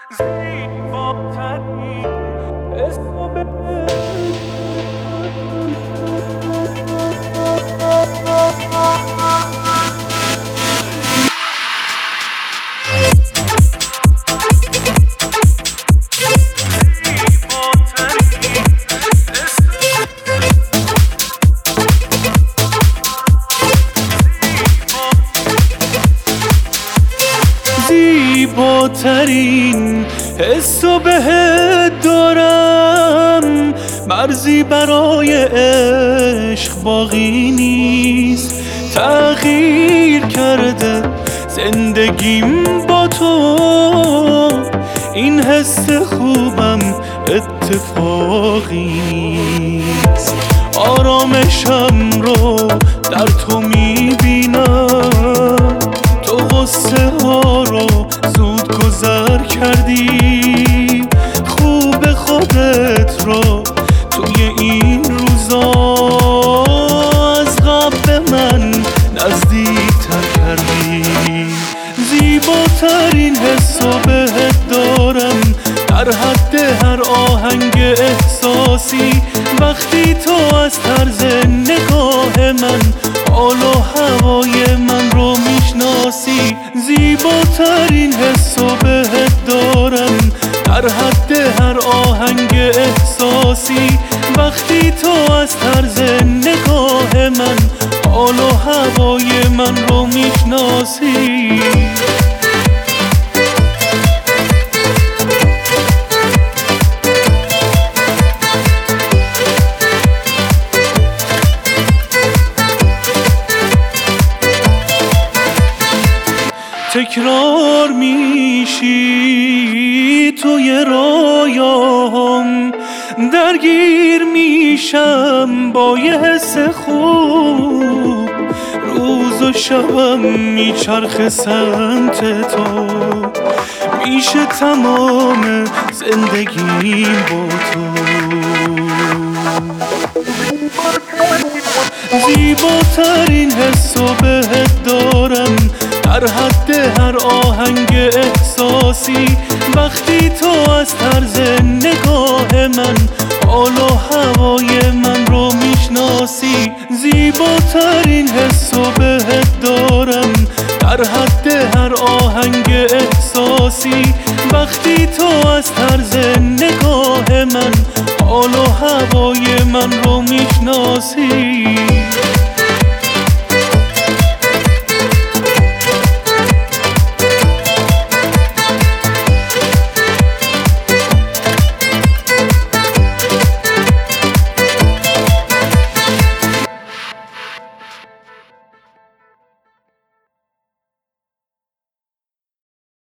زیباترین حسو بهت دارم، مرزی برای عشق باقی نیست. تغییر کرده زندگیم با تو، این حس خوبم اتفاقی نیست. آرامشم رو در تو میبینم، تو غصه ها رو زود گذر کردی. خوب خودت رو توی این روزا از قبل من نزدیکتر کردی. زیباترین حسو بهت دارم، در حد هر آهنگ احساسی. وقتی تو از طرز نگاه من حال و هوای من رو میشناسی. زیباترین حسو بهت دارم، در حد هر آهنگ احساسی. وقتی تو از طرز نگاه من حال و هوای من رو میشناسی. تکرار میشی توی رویاهم، درگیر میشم با یه حس خوب. روز و شبم میچرخه سمت تو، میشه تمام زندگیم با تو. زیباترین حسو بهت دارم، در حد هر آهنگ احساسی. وقتی تو از طرز نگاه من حال و هوای من رو میشناسی. زیباترین حسو بهت دارم، در حد هر آهنگ احساسی. وقتی تو از طرز نگاه من حال و هوای